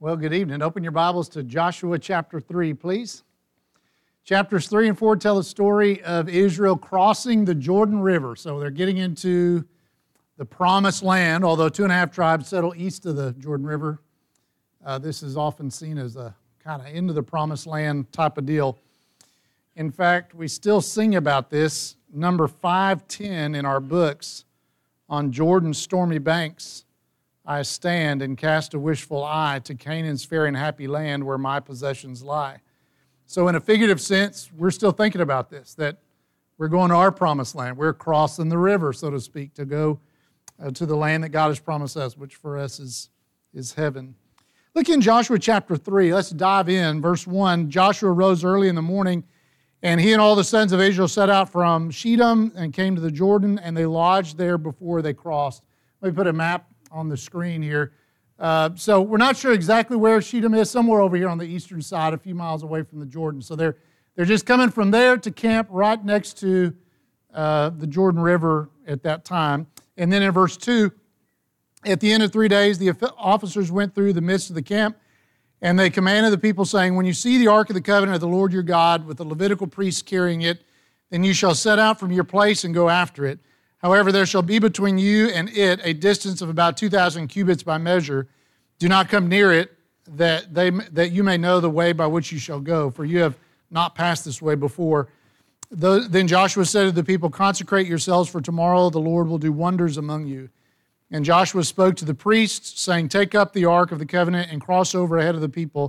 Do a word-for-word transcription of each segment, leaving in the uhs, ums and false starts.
Well, good evening. Open your Bibles to Joshua chapter three, please. Chapters three and four tell the story of Israel crossing the Jordan River. So they're getting into the promised land, although two and a half tribes settle east of the Jordan River. Uh, this is often seen as a kind of into the promised land type of deal. In fact, we still sing about this, number five ten in our books, on Jordan's stormy banks. I stand and cast a wishful eye to Canaan's fair and happy land where my possessions lie. So in a figurative sense, we're still thinking about this, that we're going to our promised land. We're crossing the river, so to speak, to go uh, to the land that God has promised us, which for us is, is heaven. Look in Joshua chapter three. Let's dive in. Verse one, Joshua rose early in the morning, and he and all the sons of Israel set out from Shittim and came to the Jordan, and they lodged there before they crossed. Let me put a map on the screen here. Uh, so we're not sure exactly where Shittim is, somewhere over here on the eastern side, a few miles away from the Jordan. So they're, they're just coming from there to camp right next to uh, the Jordan River at that time. And then in verse two, at the end of three days, the officers went through the midst of the camp, and they commanded the people, saying, when you see the ark of the covenant of the Lord your God with the Levitical priests carrying it, then you shall set out from your place and go after it. However, there shall be between you and it a distance of about two thousand cubits by measure. Do not come near it, that they that you may know the way by which you shall go, for you have not passed this way before. Then Joshua said to the people, consecrate yourselves, for tomorrow the Lord will do wonders among you. And Joshua spoke to the priests, saying, take up the ark of the covenant and cross over ahead of the people.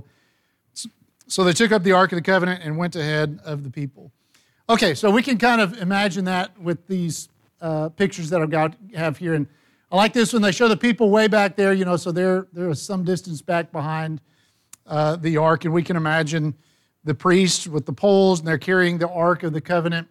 So they took up the ark of the covenant and went ahead of the people. Okay, so we can kind of imagine that with these Uh, pictures that I've got have here, and I like this when they show the people way back there. You know, so they're they're some distance back behind uh, the ark, and we can imagine the priests with the poles, and they're carrying the ark of the covenant.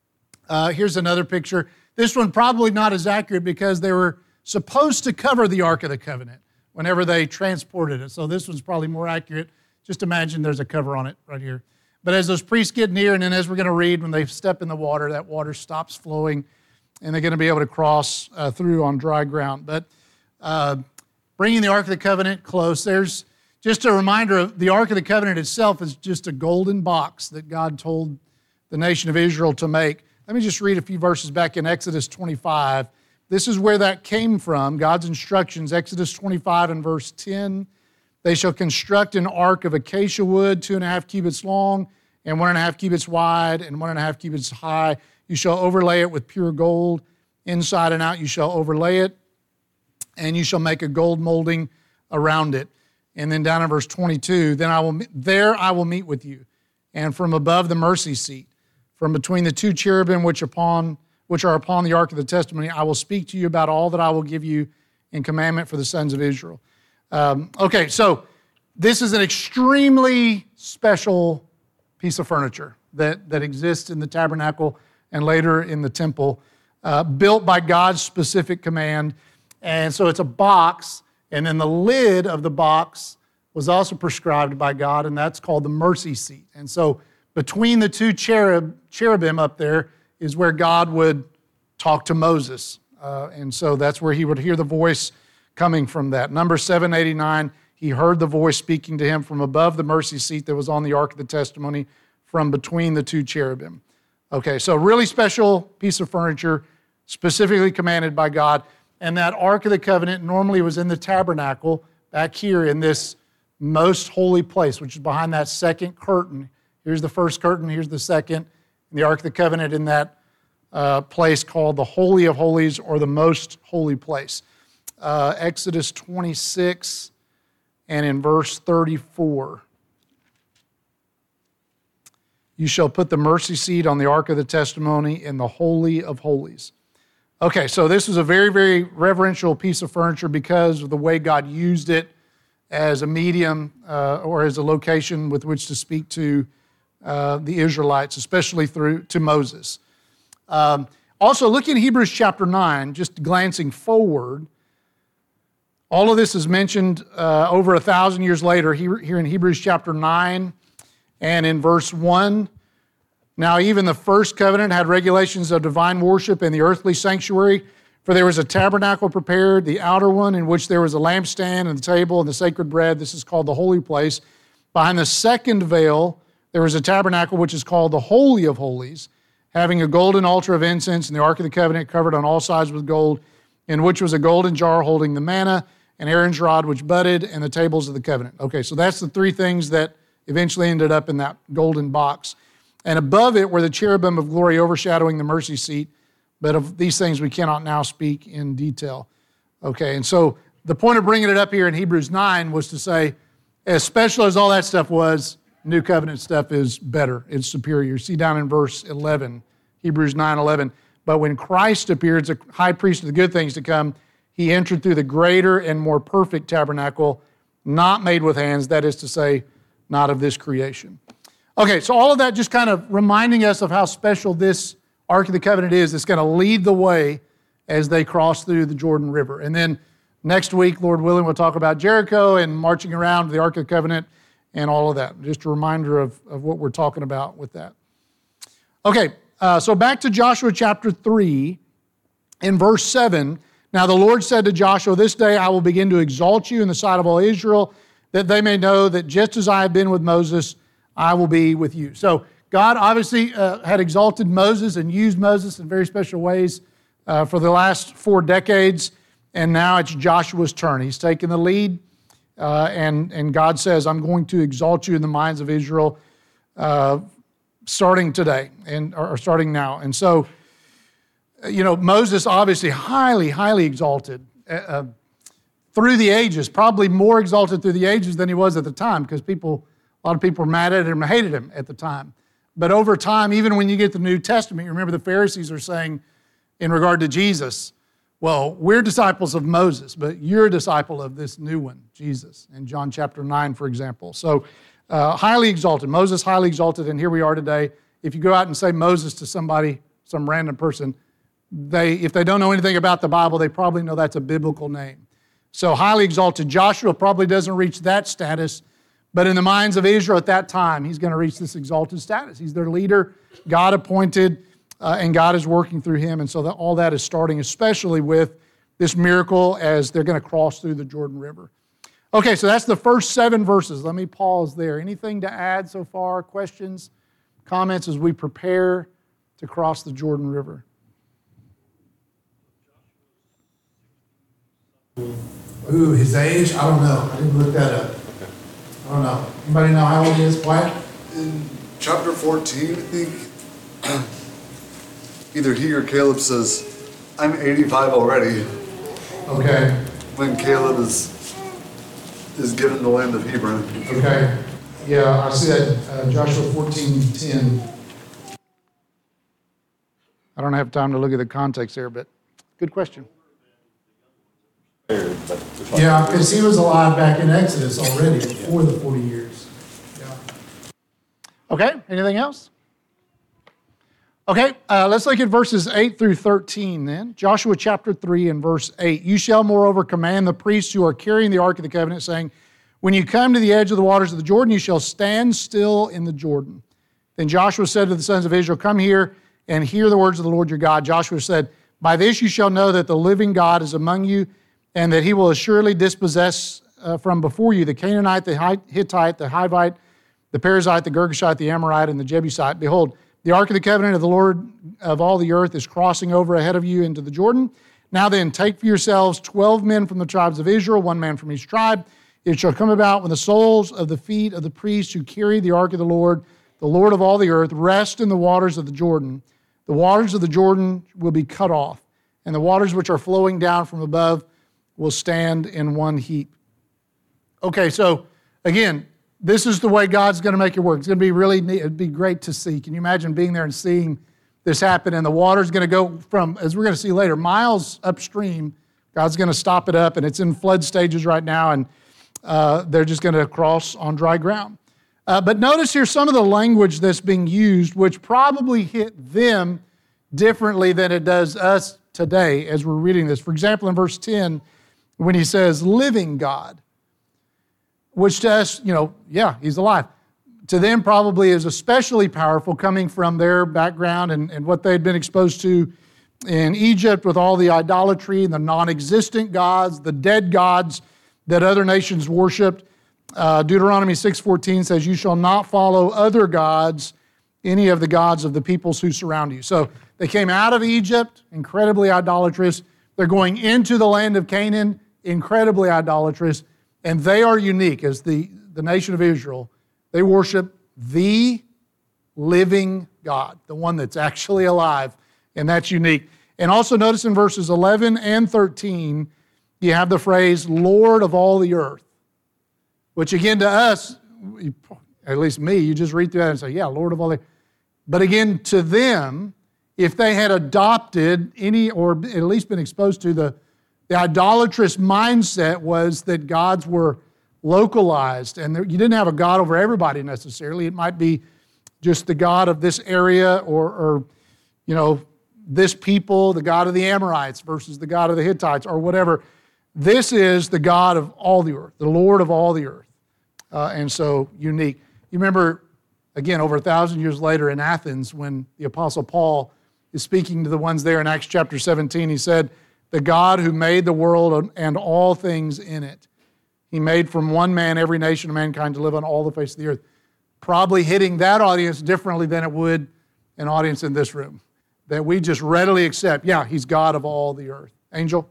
Uh, here's another picture. This one probably not as accurate because they were supposed to cover the ark of the covenant whenever they transported it. So this one's probably more accurate. Just imagine there's a cover on it right here. But as those priests get near, and then as we're going to read, when they step in the water, that water stops flowing, and they're going to be able to cross uh, through on dry ground. But uh, bringing the Ark of the Covenant close, there's just a reminder of the Ark of the Covenant itself is just a golden box that God told the nation of Israel to make. Let me just read a few verses back in Exodus twenty-five. This is where that came from, God's instructions. Exodus twenty-five and verse ten, they shall construct an ark of acacia wood, two and a half cubits long, and one and a half cubits wide, and one and a half cubits high. You shall overlay it with pure gold. Inside and out you shall overlay it, and you shall make a gold molding around it. And then down in verse twenty-two, then I will there I will meet with you, and from above the mercy seat, from between the two cherubim which upon which are upon the ark of the testimony, I will speak to you about all that I will give you in commandment for the sons of Israel. Um, okay, so this is an extremely special piece of furniture that, that exists in the tabernacle and later in the temple, uh, built by God's specific command. And so it's a box, and then the lid of the box was also prescribed by God, and that's called the mercy seat. And so between the two cherub, cherubim up there is where God would talk to Moses. Uh, and so that's where he would hear the voice coming from that. Number seven eighty-nine, he heard the voice speaking to him from above the mercy seat that was on the Ark of the Testimony, from between the two cherubim. Okay, so really special piece of furniture, specifically commanded by God. And that Ark of the Covenant normally was in the tabernacle back here in this most holy place, which is behind that second curtain. Here's the first curtain, here's the second. And the Ark of the Covenant in that uh, place called the Holy of Holies, or the most holy place. Uh, Exodus twenty-six and in verse thirty-four. You shall put the mercy seat on the Ark of the Testimony in the Holy of Holies. Okay, so this is a very, very reverential piece of furniture because of the way God used it as a medium uh, or as a location with which to speak to uh, the Israelites, especially through to Moses. Um, also, look in Hebrews chapter nine, just glancing forward. All of this is mentioned uh, over a thousand years later here, here in Hebrews chapter nine. And in verse one, now even the first covenant had regulations of divine worship in the earthly sanctuary, For there was a tabernacle prepared, the outer one, in which there was a lampstand and the table and the sacred bread. This is called the holy place. Behind the second veil, there was a tabernacle which is called the Holy of Holies, having a golden altar of incense and the Ark of the Covenant covered on all sides with gold, in which was a golden jar holding the manna, and Aaron's rod which budded, and the tables of the covenant. Okay, so that's the three things that eventually ended up in that golden box. And above it were the cherubim of glory overshadowing the mercy seat, but of these things we cannot now speak in detail. Okay, and so the point of bringing it up here in Hebrews nine was to say, as special as all that stuff was, New Covenant stuff is better, it's superior. See down in verse eleven, Hebrews nine eleven. But when Christ appeared as a high priest of the good things to come, he entered through the greater and more perfect tabernacle, not made with hands, that is to say, not of this creation. Okay, so all of that just kind of reminding us of how special this Ark of the Covenant is. It's going to lead the way as they cross through the Jordan River. And then next week, Lord willing, we'll talk about Jericho and marching around the Ark of the Covenant and all of that. Just a reminder of, of what we're talking about with that. Okay, uh, so back to Joshua chapter three, in verse seven. Now the Lord said to Joshua, this day I will begin to exalt you in the sight of all Israel, that they may know that just as I have been with Moses, I will be with you. So God obviously uh, had exalted Moses and used Moses in very special ways uh, for the last four decades, and now it's Joshua's turn. He's taken the lead, uh, and, and God says, I'm going to exalt you in the minds of Israel uh, starting today, and or starting now. And so, you know, Moses obviously highly, highly exalted uh, through the ages, probably more exalted through the ages than he was at the time, because people, a lot of people were mad at him and hated him at the time. But over time, even when you get the New Testament, remember the Pharisees are saying in regard to Jesus, well, we're disciples of Moses, but you're a disciple of this new one, Jesus, in John chapter nine, for example. So uh, highly exalted, Moses highly exalted, and here we are today. If you go out and say Moses to somebody, some random person, they, if they don't know anything about the Bible, they probably know that's a biblical name. So highly exalted. Joshua probably doesn't reach that status, but in the minds of Israel at that time, he's going to reach this exalted status. He's their leader, God appointed, uh, and God is working through him. And so that, all that is starting, especially with this miracle as they're going to cross through the Jordan River. Okay, so that's the first seven verses. Let me pause there. Anything to add so far? Questions, comments as we prepare to cross the Jordan River? Ooh, his age? I don't know. I didn't look that up. I don't know. Anybody know how old he is? Wyatt? In chapter fourteen, I think, either he or Caleb says, I'm eighty-five already. Okay. When Caleb is is given the land of Hebron. Okay. Yeah, I see that, uh, Joshua fourteen ten. I don't have time to look at the context there, but good question. Yeah, because he was alive back in Exodus already before the forty years. Yeah. Okay, anything else? Okay, uh, let's look at verses eight through thirteen then. Joshua chapter three and verse eight. You shall moreover command the priests who are carrying the Ark of the Covenant, saying, when you come to the edge of the waters of the Jordan, you shall stand still in the Jordan. Then Joshua said to the sons of Israel, come here and hear the words of the Lord your God. Joshua said, by this you shall know that the living God is among you, and that he will assuredly dispossess uh, from before you the Canaanite, the Hittite, the Hivite, the Perizzite, the Girgashite, the Amorite, and the Jebusite. Behold, the Ark of the Covenant of the Lord of all the earth is crossing over ahead of you into the Jordan. Now then, take for yourselves twelve men from the tribes of Israel, one man from each tribe. It shall come about when the soles of the feet of the priests who carry the Ark of the Lord, the Lord of all the earth, rest in the waters of the Jordan. The waters of the Jordan will be cut off, and the waters which are flowing down from above will stand in one heap. Okay, so again, this is the way God's going to make it work. It's going to be really neat. It'd be great to see. Can you imagine being there and seeing this happen? And the water's going to go from, as we're going to see later, miles upstream. God's going to stop it up, and it's in flood stages right now, and uh, they're just going to cross on dry ground. Uh, but notice here some of the language that's being used, which probably hit them differently than it does us today as we're reading this. For example, in verse ten, when he says, living God, which to us, you know, yeah, he's alive. To them probably is especially powerful coming from their background and, and what they'd been exposed to in Egypt with all the idolatry and the non-existent gods, the dead gods that other nations worshipped. Uh, Deuteronomy six fourteen says, you shall not follow other gods, any of the gods of the peoples who surround you. So they came out of Egypt, incredibly idolatrous. They're going into the land of Canaan, incredibly idolatrous. And they are unique as the, the nation of Israel. They worship the living God, the one that's actually alive, and that's unique. And also notice in verses eleven and thirteen, you have the phrase, Lord of all the earth, which again to us, at least me, you just read through that and say, yeah, Lord of all the earth. But again, to them, if they had adopted any, or at least been exposed to the, the idolatrous mindset was that gods were localized, and there, you didn't have a God over everybody necessarily. It might be just the God of this area, or, or you know, this people, the God of the Amorites versus the God of the Hittites, or whatever. This is the God of all the earth, the Lord of all the earth, uh, and so unique. You remember, again, over a thousand years later in Athens, when the Apostle Paul is speaking to the ones there in Acts chapter seventeen, he said, the God who made the world and all things in it, he made from one man every nation of mankind to live on all the face of the earth. Probably hitting that audience differently than it would an audience in this room, that we just readily accept, yeah, he's God of all the earth. Angel?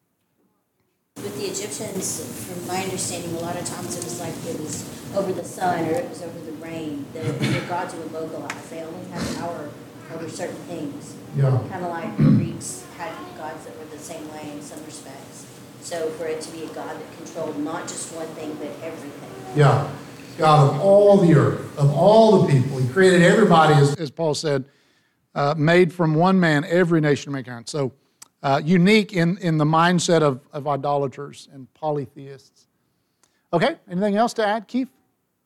With the Egyptians, from my understanding, a lot of times it was like it was over the sun or it was over the rain. The, the gods were localized. They only had power over certain things. Yeah. Kind of like the Greeks had gods that were the same way in some respects. So for it to be a God that controlled not just one thing, but everything. Yeah. God of all the earth, of all the people. He created everybody, as, as Paul said, uh, made from one man every nation of mankind. So uh, unique in, in the mindset of, of idolaters and polytheists. Okay, anything else to add, Keith?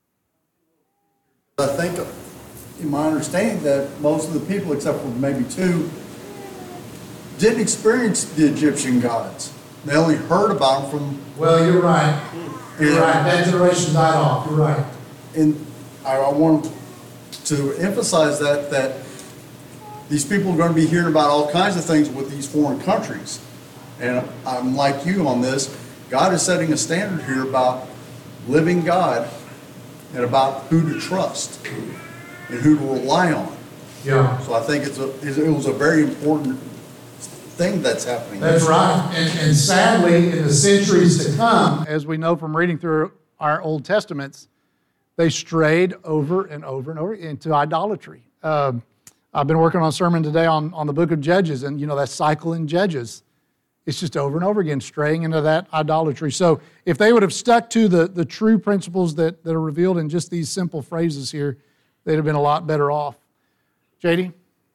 I think, in my understanding, that most of the people, except for maybe two, didn't experience the Egyptian gods. They only heard about them from... Well, you're right. You're right. That generation died off. You're right. And I, I want to emphasize that, that these people are going to be hearing about all kinds of things with these foreign countries. And I'm like you on this. God is setting a standard here about living God and about who to trust and who to rely on. Yeah. So I think it's a, it was a very important thing that's happening. That's right. And, and sadly, in the centuries to come, as we know from reading through our Old Testaments, they strayed over and over and over into idolatry. Uh, I've been working on a sermon today on, on the book of Judges, and you know that cycle in Judges. It's just over and over again, straying into that idolatry. So if they would have stuck to the, the true principles that, that are revealed in just these simple phrases here, they'd have been a lot better off. J D?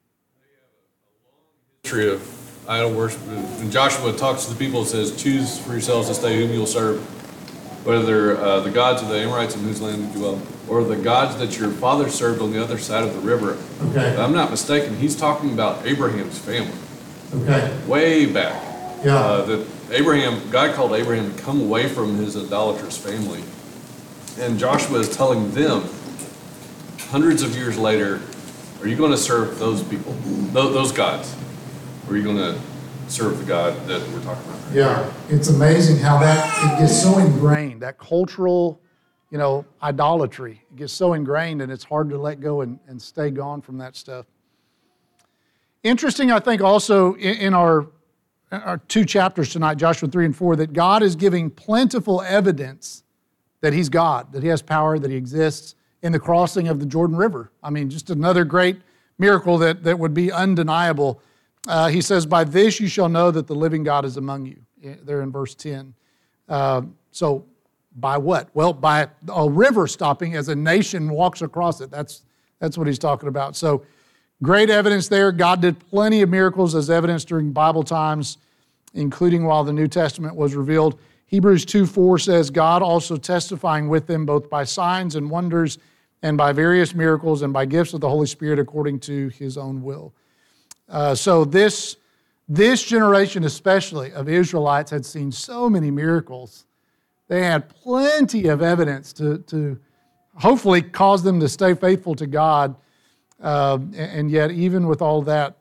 History of idol worship. When Joshua talks to the people, it says, choose for yourselves this day whom you'll serve, whether uh, the gods of the Amorites in whose land you dwell, or the gods that your father served on the other side of the river. Okay. If I'm not mistaken, he's talking about Abraham's family. Okay. Way back. Yeah. Uh, that Abraham, God called Abraham to come away from his idolatrous family. And Joshua is telling them, hundreds of years later, are you going to serve those people, those, those gods? Or are you going to serve the God that we're talking about right Yeah. now? It's amazing how that it gets so ingrained, that cultural, you know, idolatry. It gets so ingrained, and it's hard to let go and, and stay gone from that stuff. Interesting, I think, also in, in our our two chapters tonight, Joshua three and four, that God is giving plentiful evidence that He's God, that He has power, that He exists in the crossing of the Jordan River. I mean, just another great miracle that, that would be undeniable. Uh, he says, by this you shall know that the living God is among you, there in verse ten. Uh, so by what? Well, by a river stopping as a nation walks across it. That's, that's what he's talking about. So great evidence there. God did plenty of miracles as evidence during Bible times, including while the New Testament was revealed. Hebrews two four says, God also testifying with them both by signs and wonders and by various miracles and by gifts of the Holy Spirit according to His own will. Uh, so this, this generation especially of Israelites had seen so many miracles. They had plenty of evidence to, to hopefully cause them to stay faithful to God. Uh, and yet, even with all that,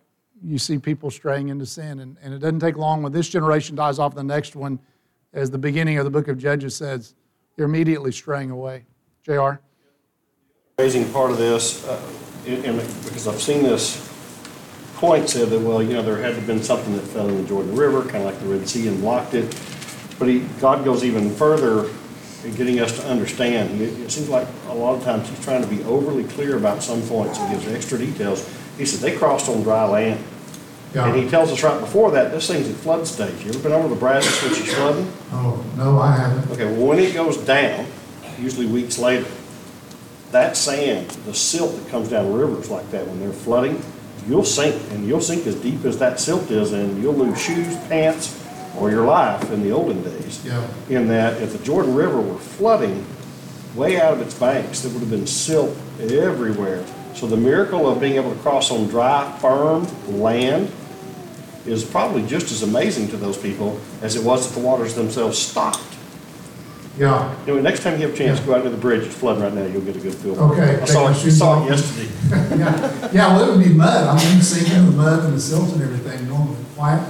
you see people straying into sin. And, and it doesn't take long when this generation dies off, the next one, as the beginning of the book of Judges says, they're immediately straying away. J R? Amazing part of this, uh, and, and because I've seen this point said that, well, you know, there had to have been something that fell in the Jordan River, kind of like the Red Sea, and blocked it. But he, God goes even further in getting us to understand. He, it seems like a lot of times he's trying to be overly clear about some points and gives extra details. He said they crossed on dry land. Yeah. And he tells us right before that, this thing's at flood stage. You ever been over the Brazos when she's flooding? Oh, no, I haven't. Okay, well, when it goes down, usually weeks later, that sand, the silt that comes down rivers like that when they're flooding, you'll sink, and you'll sink as deep as that silt is, and you'll lose shoes, pants, or your life in the olden days. Yeah. In that, if the Jordan River were flooding way out of its banks, there would have been silt everywhere. So the miracle of being able to cross on dry, firm land is probably just as amazing to those people as it was that the waters themselves stopped. Yeah. Anyway, next time you have a chance, go out to the bridge. It's flooding right now. You'll get a good feel. Okay. I saw, Take my it, shoes saw off. it yesterday. Yeah, yeah, well, it would be mud. I mean, you sink into the mud and the silt and everything normally. Why?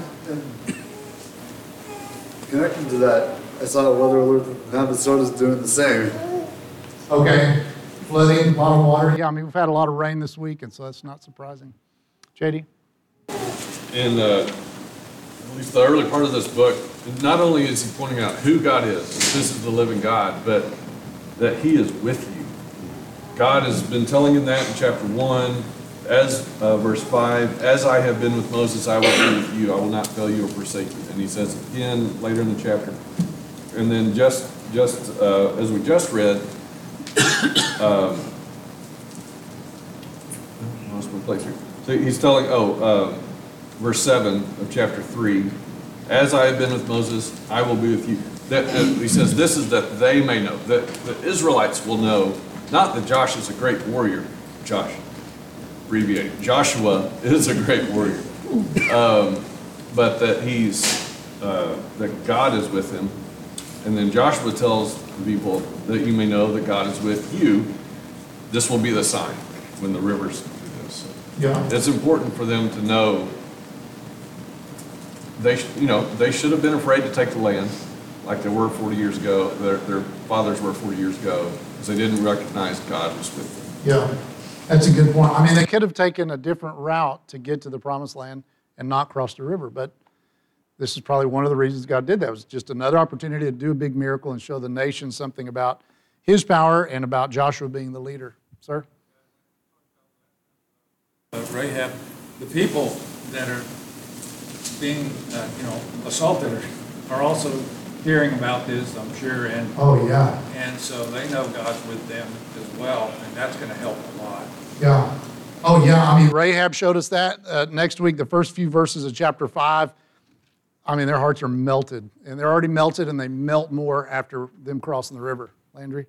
Connected to that, I saw a weather alert that Navasota is doing the same. Okay. Flooding, a lot of water. Yeah, I mean, we've had a lot of rain this week, and so that's not surprising. J D? In uh, at least the early part of this book, not only is he pointing out who God is, this is the living God, but that he is with you. God has been telling him that in chapter one, as uh, verse five, as I have been with Moses, I will be with you. I will not fail you or forsake you. And he says it again later in the chapter. And then just, just uh, as we just read, um, I lost my place here. So he's telling, oh, uh, verse seven of chapter three, as I have been with Moses, I will be with you. That, that, he says, this is that they may know, that the Israelites will know, not that Josh is a great warrior, Josh, abbreviated, Joshua is a great warrior, um, but that he's, uh, that God is with him. And then Joshua tells the people that you may know that God is with you. This will be the sign when the rivers do this. Yeah. It's important for them to know they, sh- you know, they should have been afraid to take the land like they were forty years ago, their, their fathers were forty years ago, because they didn't recognize God was with them. Yeah, that's a good point. I mean, they could have taken a different route to get to the promised land and not cross the river, but this is probably one of the reasons God did that. It was just another opportunity to do a big miracle and show the nation something about his power and about Joshua being the leader. Sir? Uh, Rahab, the people that are being, uh, you know, assaulted are also hearing about this, I'm sure, and Oh, yeah. and so they know God's with them as well, and that's going to help a lot. Yeah. Oh, yeah. I mean, Rahab showed us that. Uh, next week, the first few verses of chapter five, I mean, their hearts are melted. And they're already melted, and they melt more after them crossing the river. Landry?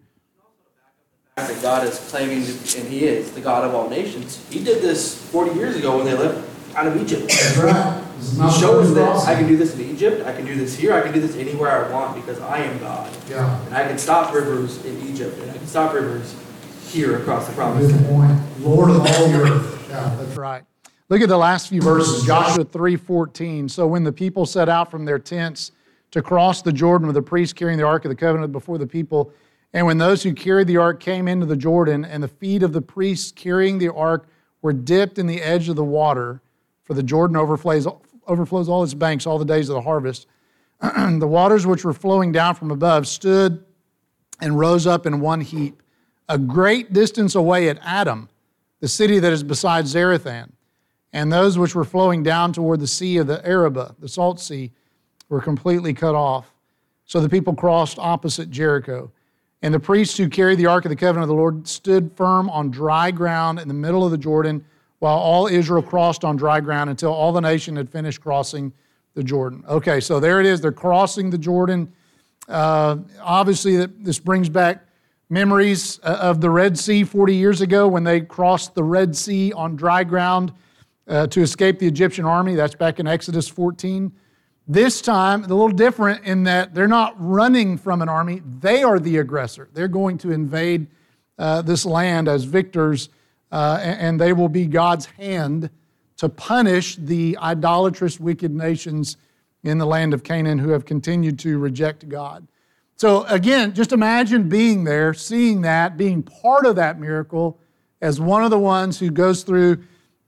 That God is claiming, to, and He is the God of all nations. He did this forty years ago when they left out of Egypt. That's right. This is not He shows that crossing. I can do this in Egypt, I can do this here, I can do this anywhere I want because I am God. Yeah. And I can stop rivers in Egypt, and I can stop rivers here across the promised Good land. point. Lord of all the earth. Yeah, that's right. Look at the last few verses, Joshua three fourteen. So when the people set out from their tents to cross the Jordan with the priests carrying the Ark of the Covenant before the people, and when those who carried the Ark came into the Jordan, and the feet of the priests carrying the Ark were dipped in the edge of the water, for the Jordan overflows, overflows all its banks all the days of the harvest, the waters which were flowing down from above stood and rose up in one heap, a great distance away at Adam, the city that is beside Zarethan. And those which were flowing down toward the sea of the Arabah, the salt sea, were completely cut off. So the people crossed opposite Jericho. And the priests who carried the Ark of the Covenant of the Lord stood firm on dry ground in the middle of the Jordan, while all Israel crossed on dry ground until all the nation had finished crossing the Jordan. Okay, so there it is. They're crossing the Jordan. Uh, obviously, this brings back memories of the Red Sea forty years ago when they crossed the Red Sea on dry ground uh, to escape the Egyptian army. That's back in Exodus fourteen. This time, a little different in that they're not running from an army. They are the aggressor. They're going to invade uh, this land as victors, uh, and, and they will be God's hand to punish the idolatrous, wicked nations in the land of Canaan who have continued to reject God. So again, just imagine being there, seeing that, being part of that miracle as one of the ones who goes through,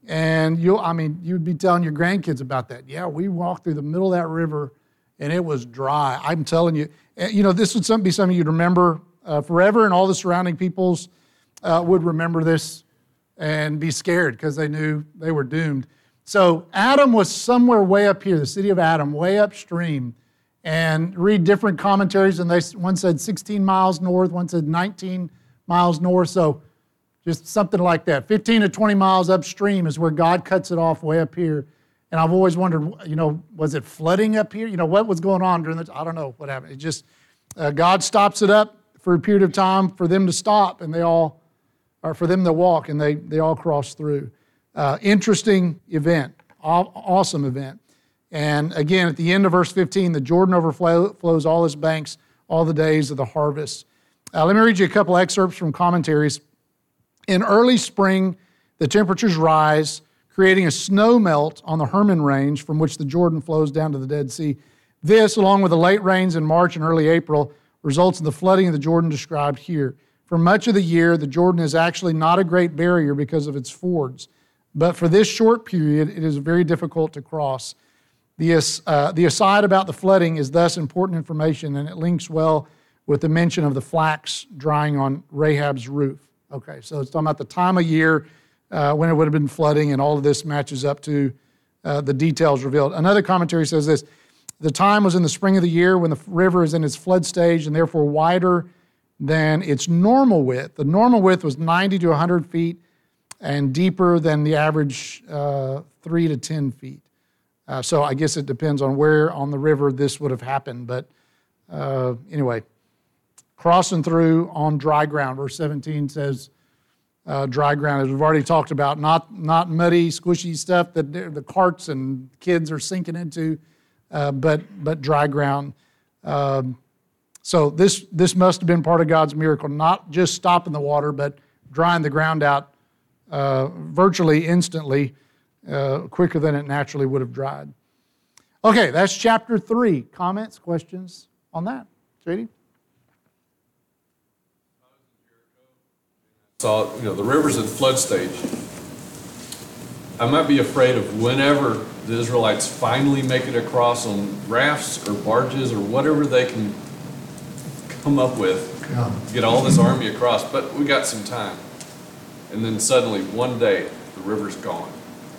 and you, I mean, you'd be telling your grandkids about that. Yeah, we walked through the middle of that river and it was dry. I'm telling you, you know, this would be something you'd remember uh, forever, and all the surrounding peoples uh, would remember this and be scared because they knew they were doomed. So Adam was somewhere way up here, the city of Adam, way upstream. And read different commentaries, and they one said sixteen miles north, one said nineteen miles north. So just something like that. fifteen to twenty miles upstream is where God cuts it off way up here. And I've always wondered, you know, was it flooding up here? You know, what was going on during the, I don't know what happened. It just, uh, God stops it up for a period of time for them to stop, and they all, or for them to walk, and they, they all cross through. Uh, interesting event, aw- awesome event. And again, at the end of verse fifteen, the Jordan overflows all its banks all the days of the harvest. Uh, let me read you a couple excerpts from commentaries. In early spring, the temperatures rise, creating a snow melt on the Hermon Range from which the Jordan flows down to the Dead Sea. This, along with the late rains in March and early April, results in the flooding of the Jordan described here. For much of the year, the Jordan is actually not a great barrier because of its fords. But for this short period, it is very difficult to cross. The, uh, the aside about the flooding is thus important information, and it links well with the mention of the flax drying on Rahab's roof. Okay, so it's talking about the time of year uh, when it would have been flooding, and all of this matches up to uh, the details revealed. Another commentary says this: the time was in the spring of the year when the river is in its flood stage and therefore wider than its normal width. The normal width was ninety to one hundred feet and deeper than the average uh, three to ten feet. Uh, so I guess it depends on where on the river this would have happened. But uh, anyway, crossing through on dry ground. Verse seventeen says uh, dry ground, as we've already talked about, not, not muddy, squishy stuff that the carts and kids are sinking into, uh, but, but dry ground. Um, so this, this must have been part of God's miracle, not just stopping the water, but drying the ground out uh, virtually instantly, Uh, quicker than it naturally would have dried. Okay, that's chapter three. Comments, questions on that? J D? So, you know, the river's at flood stage. I might be afraid of whenever the Israelites finally make it across on rafts or barges or whatever they can come up with, Yeah. get all this army across, but we got some time. And then suddenly, one day, the river's gone.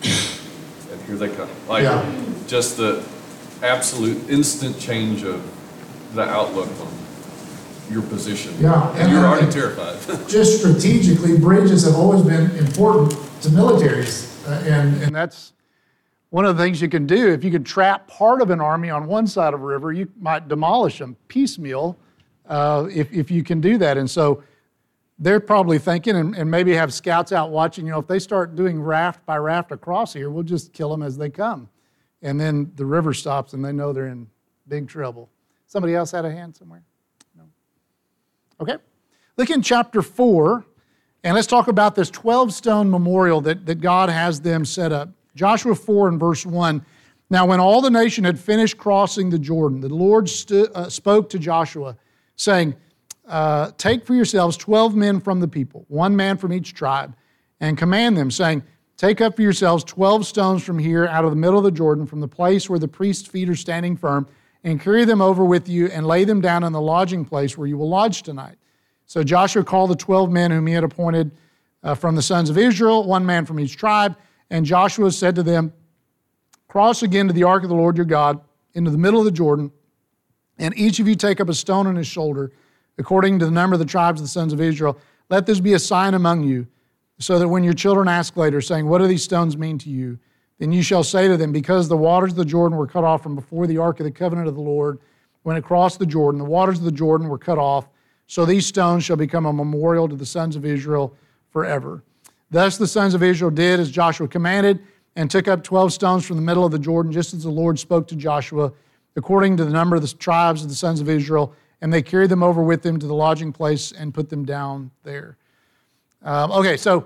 And here they come. Like, Yeah. just the absolute instant change of the outlook on your position. Yeah, And and you're I already think- terrified. Just strategically, bridges have always been important to militaries. Uh, and, and that's one of the things you can do. If you could trap part of an army on one side of a river, you might demolish them piecemeal uh, if, if you can do that. And so they're probably thinking, and, and maybe have scouts out watching, you know, if they start doing raft by raft across here, we'll just kill them as they come. And then the river stops and they know they're in big trouble. Somebody else had a hand somewhere? No? Okay. Look in chapter four, and let's talk about this twelve-stone memorial that, that God has them set up. Joshua four and verse one. Now, when all the nation had finished crossing the Jordan, the Lord stu- uh, spoke to Joshua, saying, Uh, take for yourselves twelve men from the people, one man from each tribe, and command them, saying, take up for yourselves twelve stones from here out of the middle of the Jordan, from the place where the priest's feet are standing firm, and carry them over with you and lay them down in the lodging place where you will lodge tonight. So Joshua called the twelve men whom he had appointed uh, from the sons of Israel, one man from each tribe, and Joshua said to them, cross again to the ark of the Lord your God into the middle of the Jordan, and each of you take up a stone on his shoulder, according to the number of the tribes of the sons of Israel. Let this be a sign among you, so that when your children ask later, saying, what do these stones mean to you? Then you shall say to them, because the waters of the Jordan were cut off from before the ark of the covenant of the Lord, when it crossed the Jordan, the waters of the Jordan were cut off, so these stones shall become a memorial to the sons of Israel forever. Thus the sons of Israel did as Joshua commanded, and took up twelve stones from the middle of the Jordan, just as the Lord spoke to Joshua, according to the number of the tribes of the sons of Israel, and they carried them over with them to the lodging place and put them down there. Um, okay, so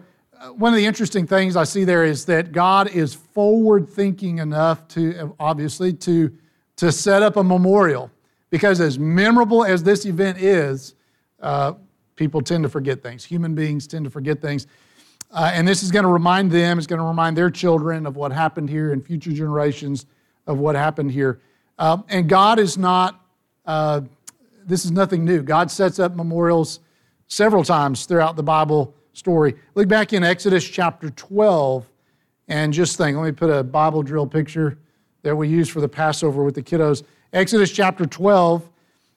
one of the interesting things I see there is that God is forward-thinking enough to, obviously, to, to set up a memorial. Because as memorable as this event is, uh, people tend to forget things. Human beings tend to forget things. Uh, and this is going to remind them, it's going to remind their children of what happened here and future generations of what happened here. Uh, and God is not, uh, this is nothing new. God sets up memorials several times throughout the Bible story. Look back in Exodus chapter twelve and just think, let me put a Bible drill picture that we use for the Passover with the kiddos. Exodus chapter twelve,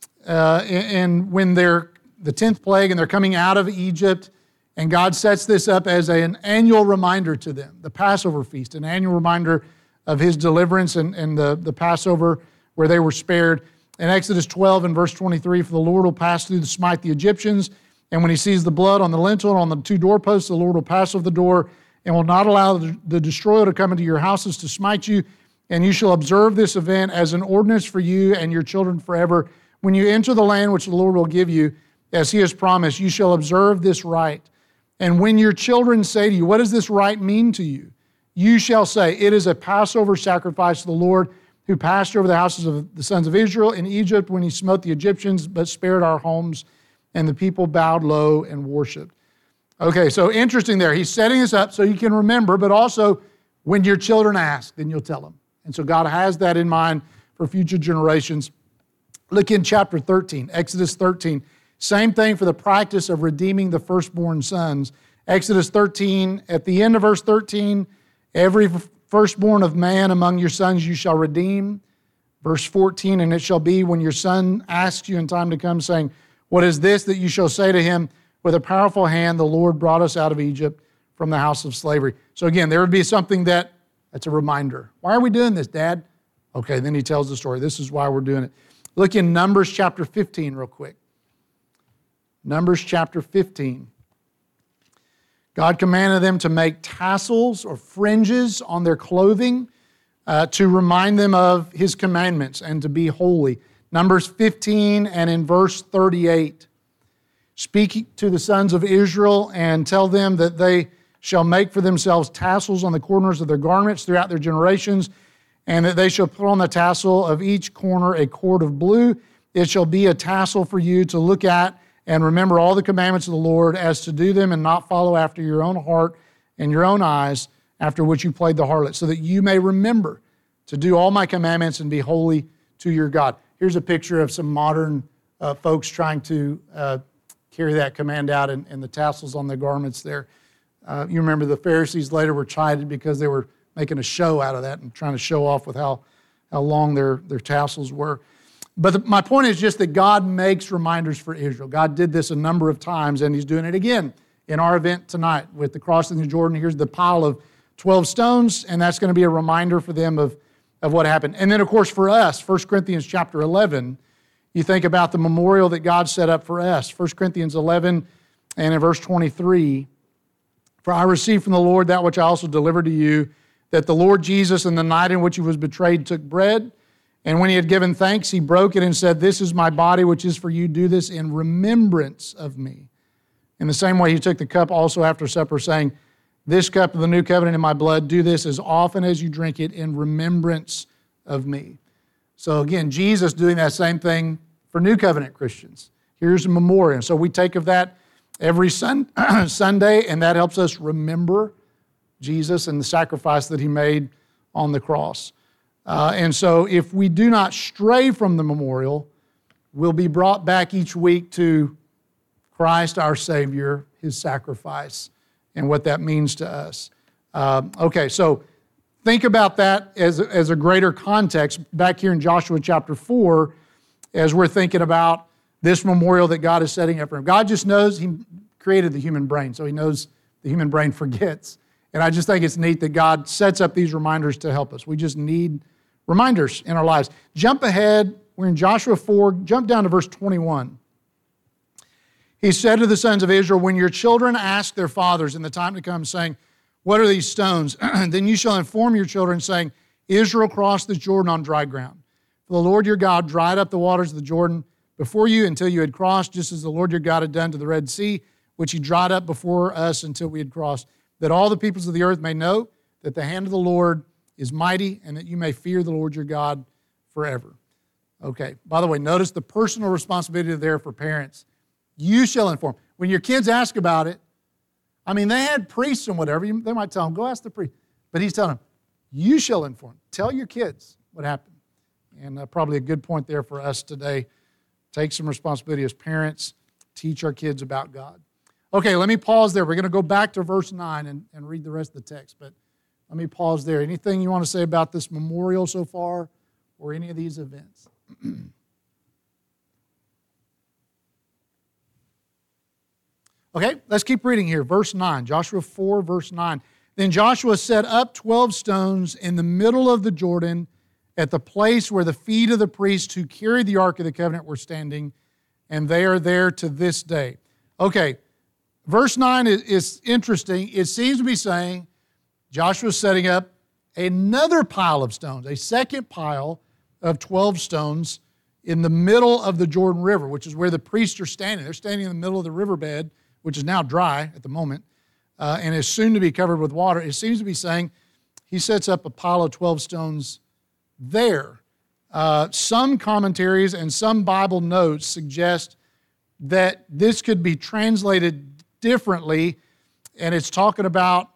uh, and when they're the tenth plague and they're coming out of Egypt, and God sets this up as an annual reminder to them, the Passover feast, an annual reminder of his deliverance and, and the, the Passover where they were spared. In Exodus twelve and verse twenty-three, for the Lord will pass through to smite the Egyptians, and when he sees the blood on the lintel and on the two doorposts, the Lord will pass over the door and will not allow the, the destroyer to come into your houses to smite you. And you shall observe this event as an ordinance for you and your children forever. When you enter the land which the Lord will give you, as he has promised, you shall observe this rite. And when your children say to you, what does this rite mean to you? You shall say, it is a Passover sacrifice to the Lord, who passed over the houses of the sons of Israel in Egypt when he smote the Egyptians, but spared our homes. And the people bowed low and worshiped. Okay, so interesting there. He's setting this up so you can remember, but also when your children ask, then you'll tell them. And so God has that in mind for future generations. Look in chapter thirteen, Exodus thirteen. Same thing for the practice of redeeming the firstborn sons. Exodus thirteen, at the end of verse thirteen, every firstborn of man among your sons you shall redeem. Verse fourteen, and it shall be when your son asks you in time to come, saying, what is this that you shall say to him? With a powerful hand the Lord brought us out of Egypt from the house of slavery. So again, there would be something that, that's a reminder. Why are we doing this, Dad? Okay, then he tells the story. This is why we're doing it. Look in Numbers chapter fifteen real quick. Numbers chapter fifteen. God commanded them to make tassels or fringes on their clothing uh, to remind them of his commandments and to be holy. Numbers fifteen and in verse thirty-eight. Speak to the sons of Israel and tell them that they shall make for themselves tassels on the corners of their garments throughout their generations, and that they shall put on the tassel of each corner a cord of blue. It shall be a tassel for you to look at and remember all the commandments of the Lord, as to do them and not follow after your own heart and your own eyes, after which you played the harlot, so that you may remember to do all my commandments and be holy to your God. Here's a picture of some modern uh, folks trying to uh, carry that command out, and, and the tassels on their garments there. Uh, you remember the Pharisees later were chided because they were making a show out of that and trying to show off with how, how long their, their tassels were. But the, my point is just that God makes reminders for Israel. God did this a number of times, and he's doing it again in our event tonight with the crossing of Jordan. Here's the pile of twelve stones, and that's going to be a reminder for them of, of what happened. And then, of course, for us, First Corinthians chapter eleven, you think about the memorial that God set up for us. First Corinthians eleven and in verse twenty-three, for I received from the Lord that which I also delivered to you, that the Lord Jesus, in the night in which he was betrayed, took bread, and when he had given thanks, he broke it and said, this is my body, which is for you. Do this in remembrance of me. In the same way, he took the cup also after supper, saying, this cup of the new covenant in my blood, do this as often as you drink it in remembrance of me. So again, Jesus doing that same thing for New Covenant Christians. Here's a memorial. So we take of that every sun, Sunday, and that helps us remember Jesus and the sacrifice that he made on the cross. Uh, and so if we do not stray from the memorial, we'll be brought back each week to Christ our Savior, his sacrifice, and what that means to us. Uh, okay, so think about that as, as a greater context back here in Joshua chapter four, as we're thinking about this memorial that God is setting up for him. God just knows he created the human brain, so he knows the human brain forgets. And I just think it's neat that God sets up these reminders to help us. We just need reminders in our lives. Jump ahead. We're in Joshua four. Jump down to verse twenty-one. He said to the sons of Israel, when your children ask their fathers in the time to come, saying, what are these stones? Then you shall inform your children, saying, Israel crossed the Jordan on dry ground. For the Lord your God dried up the waters of the Jordan before you until you had crossed, just as the Lord your God had done to the Red Sea, which he dried up before us until we had crossed. that all the peoples of the earth may know that the hand of the Lord is mighty, and that you may fear the Lord your God forever. Okay, by the way, notice the personal responsibility there for parents. You shall inform. When your kids ask about it, I mean, they had priests and whatever. They might tell them, go ask the priest. But he's telling them, you shall inform. Tell your kids what happened. And uh, probably a good point there for us today. Take some responsibility as parents. Teach our kids about God. Okay, let me pause there. We're going to go back to verse nine and, and read the rest of the text. But let me pause there. Anything you want to say about this memorial so far or any of these events? Okay, let's keep reading here. Verse nine, Joshua four, verse nine. Then Joshua set up twelve stones in the middle of the Jordan at the place where the feet of the priests who carried the Ark of the Covenant were standing, and they are there to this day. Okay, verse nine is, is interesting. It seems to be saying Joshua's setting up another pile of stones, a second pile of twelve stones in the middle of the Jordan River, which is where the priests are standing. They're standing in the middle of the riverbed, which is now dry at the moment, uh, and is soon to be covered with water. It seems to be saying he sets up a pile of twelve stones there. Uh, some commentaries and some Bible notes suggest that this could be translated differently, and it's talking about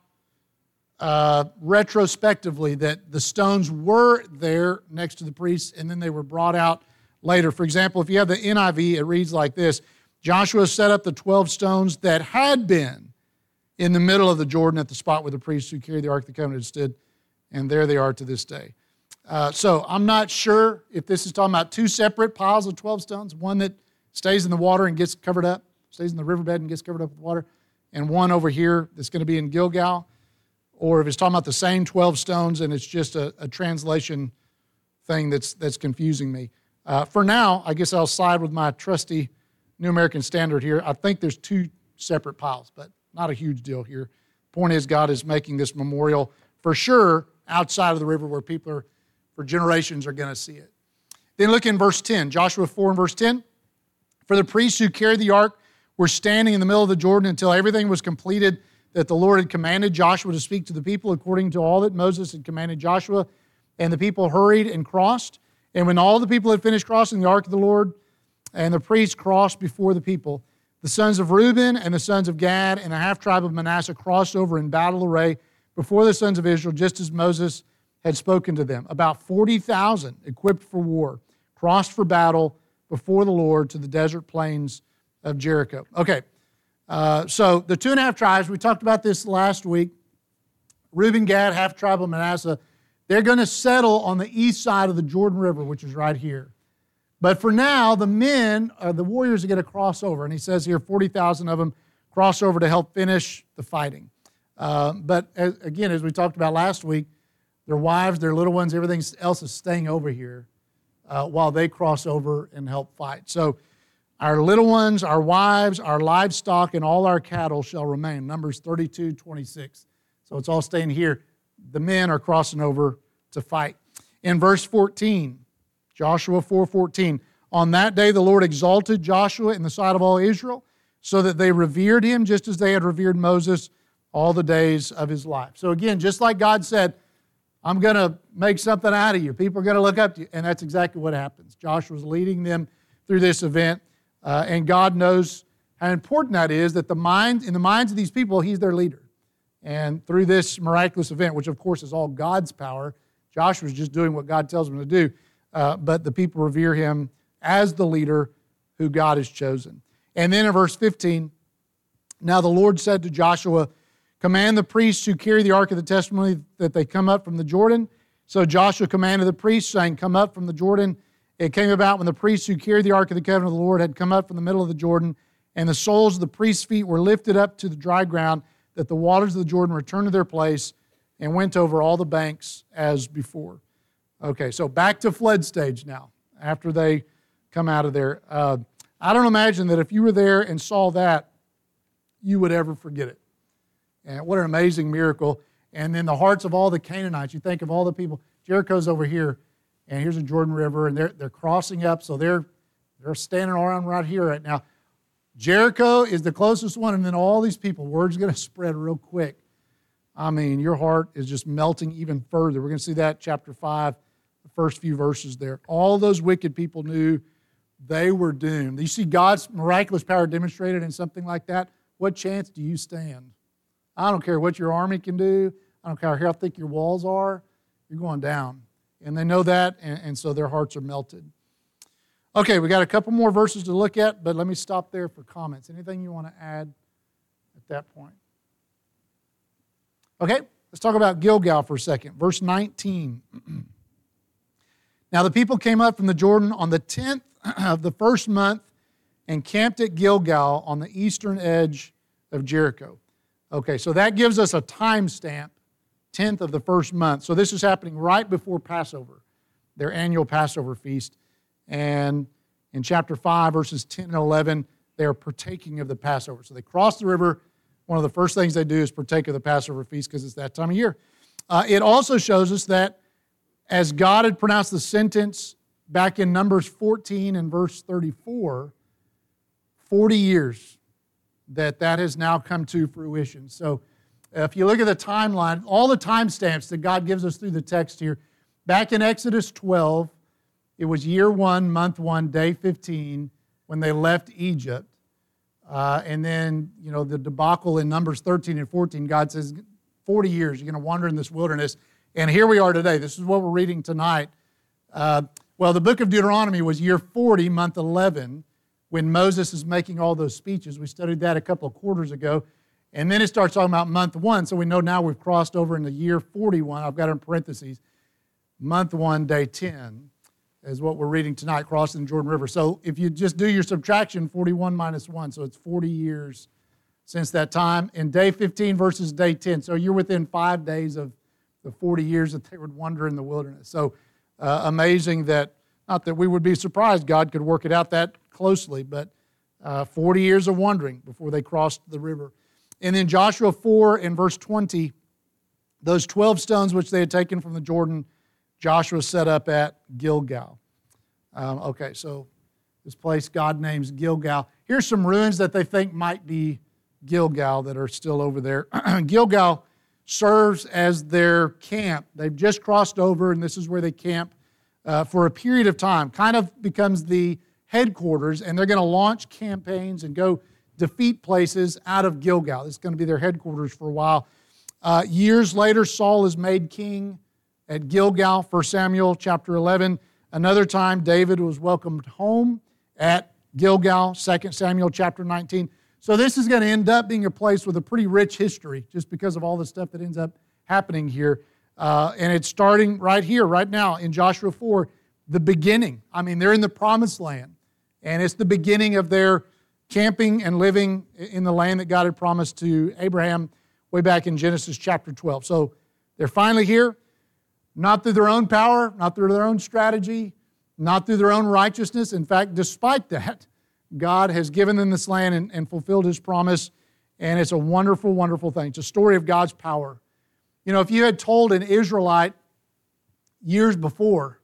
uh, retrospectively that the stones were there next to the priests and then they were brought out later. For example, if you have the N I V, it reads like this: Joshua set up the twelve stones that had been in the middle of the Jordan at the spot where the priests who carried the Ark of the Covenant stood, and there they are to this day. Uh, so I'm not sure if this is talking about two separate piles of twelve stones, one that stays in the water and gets covered up, stays in the riverbed and gets covered up with water, and one over here that's going to be in Gilgal, or if it's talking about the same twelve stones and it's just a, a translation thing that's that's confusing me. Uh, for now, I guess I'll side with my trusty New American Standard here. I think there's two separate piles, but not a huge deal here. Point is, God is making this memorial for sure outside of the river where people are, for generations, are going to see it. Then look in verse ten, Joshua four and verse ten. For the priests who carried the ark were standing in the middle of the Jordan until everything was completed that the Lord had commanded Joshua to speak to the people according to all that Moses had commanded Joshua. And the people hurried and crossed. And when all the people had finished crossing the ark of the Lord, and the priests crossed before the people, the sons of Reuben and the sons of Gad and the half-tribe of Manasseh crossed over in battle array before the sons of Israel, just as Moses had spoken to them. About forty thousand equipped for war crossed for battle before the Lord to the desert plains of Jericho. Okay, uh, so the two and a half tribes, we talked about this last week, Reuben, Gad, half-tribe of Manasseh, they're going to settle on the east side of the Jordan River, which is right here. But for now, the men, uh, the warriors, are going to cross over. And he says here forty thousand of them cross over to help finish the fighting. Uh, but as, again, as we talked about last week, their wives, their little ones, everything else is staying over here uh, while they cross over and help fight. So our little ones, our wives, our livestock, and all our cattle shall remain. Numbers thirty-two twenty-six. So it's all staying here. The men are crossing over to fight. In verse fourteen, Joshua four fourteen, on that day the Lord exalted Joshua in the sight of all Israel, so that they revered him just as they had revered Moses all the days of his life. So again, just like God said, I'm going to make something out of you. People are going to look up to you. And that's exactly what happens. Joshua's leading them through this event, uh, and God knows how important that is, that the mind, in the minds of these people, he's their leader. And through this miraculous event, which of course is all God's power, Joshua's just doing what God tells him to do, uh, but the people revere him as the leader who God has chosen. And then in verse fifteen, now the Lord said to Joshua, command the priests who carry the ark of the testimony that they come up from the Jordan. So Joshua commanded the priests, saying, come up from the Jordan. It came about when the priests who carried the ark of the covenant of the Lord had come up from the middle of the Jordan, and the soles of the priests' feet were lifted up to the dry ground, that the waters of the Jordan returned to their place and went over all the banks as before. Okay, so back to flood stage now, after they come out of there. Uh, I don't imagine that if you were there and saw that, you would ever forget it. And what an amazing miracle. And then the hearts of all the Canaanites, you think of all the people, Jericho's over here, and here's the Jordan River, and they're, they're crossing up, so they're, they're standing around right here right now. Jericho is the closest one, and then all these people, word's going to spread real quick. I mean, your heart is just melting even further. We're going to see that chapter five, the first few verses there. All those wicked people knew they were doomed. You see God's miraculous power demonstrated in something like that, what chance do you stand? I don't care what your army can do. I don't care how thick your walls are. You're going down. And they know that, and, and so their hearts are melted. Okay, we got a couple more verses to look at, but let me stop there for comments. Anything you want to add at that point? Okay, let's talk about Gilgal for a second. Verse nineteen. Now the people came up from the Jordan on the tenth of the first month and camped at Gilgal on the eastern edge of Jericho. Okay, so that gives us a time stamp, tenth of the first month. So this is happening right before Passover, their annual Passover feast. And in chapter five, verses ten and eleven, they are partaking of the Passover. So they cross the river. One of the first things they do is partake of the Passover feast because it's that time of year. Uh, it also shows us that as God had pronounced the sentence back in Numbers fourteen and verse thirty-four, forty years that that has now come to fruition. So if you look at the timeline, all the timestamps that God gives us through the text here, back in Exodus twelve, it was year one, month one, day fifteen, when they left Egypt. Uh, and then, you know, the debacle in Numbers thirteen and fourteen, God says, forty years, you're going to wander in this wilderness. And here we are today. This is what we're reading tonight. Uh, well, the book of Deuteronomy was year forty, month eleven, when Moses is making all those speeches. We studied that a couple of quarters ago. And then it starts talking about month one, so we know now we've crossed over into year forty-one. I've got it in parentheses. Month one, day ten is what we're reading tonight, crossing the Jordan River. So if you just do your subtraction, forty-one minus one, so it's forty years since that time. And day fifteen versus day ten, so you're within five days of the forty years that they would wander in the wilderness. So uh, amazing that, not that we would be surprised God could work it out that closely, but uh, forty years of wandering before they crossed the river. And then Joshua four and verse twenty, those twelve stones which they had taken from the Jordan, Joshua set up at Gilgal. Um, okay, so this place God names Gilgal. Here's some ruins that they think might be Gilgal that are still over there. Gilgal serves as their camp. They've just crossed over, and this is where they camp uh, for a period of time. Kind of becomes the headquarters, and they're going to launch campaigns and go defeat places out of Gilgal. This is going to be their headquarters for a while. Uh, years later, Saul is made king at Gilgal, First Samuel chapter eleven. Another time, David was welcomed home at Gilgal, Second Samuel chapter nineteen. So this is going to end up being a place with a pretty rich history just because of all the stuff that ends up happening here. Uh, and it's starting right here, right now in Joshua four, the beginning. I mean, they're in the promised land. And it's the beginning of their camping and living in the land that God had promised to Abraham way back in Genesis chapter twelve. So they're finally here. Not through their own power, not through their own strategy, not through their own righteousness. In fact, despite that, God has given them this land and, and fulfilled His promise, and it's a wonderful, wonderful thing. It's a story of God's power. You know, if you had told an Israelite years before,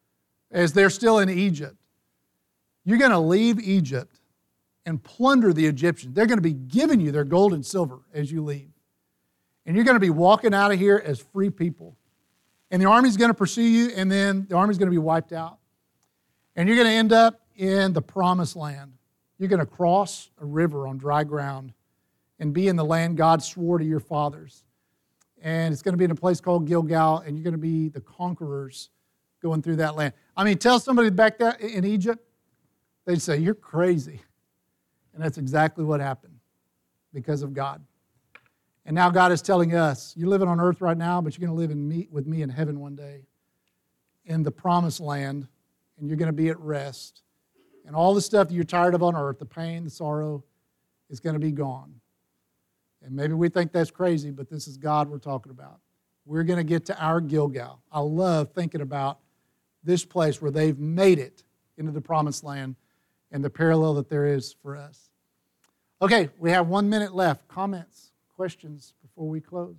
as they're still in Egypt, you're going to leave Egypt and plunder the Egyptians. They're going to be giving you their gold and silver as you leave. And you're going to be walking out of here as free people. And the army's going to pursue you, and then the army's going to be wiped out. And you're going to end up in the promised land. You're going to cross a river on dry ground and be in the land God swore to your fathers. And it's going to be in a place called Gilgal, and you're going to be the conquerors going through that land. I mean, tell somebody back there in Egypt, they'd say, you're crazy. And that's exactly what happened because of God. And now God is telling us, you're living on earth right now, but you're going to live in me, with me in heaven one day, in the promised land, and you're going to be at rest. And all the stuff that you're tired of on earth, the pain, the sorrow, is going to be gone. And maybe we think that's crazy, but this is God we're talking about. We're going to get to our Gilgal. I love thinking about this place where they've made it into the promised land and the parallel that there is for us. Okay, we have one minute left. Comments? Questions before we close?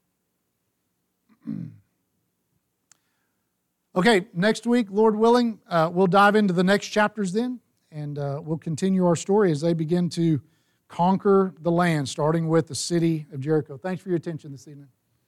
Okay, next week, Lord willing, uh, we'll dive into the next chapters then, and uh, we'll continue our story as they begin to conquer the land, starting with the city of Jericho. Thanks for your attention this evening.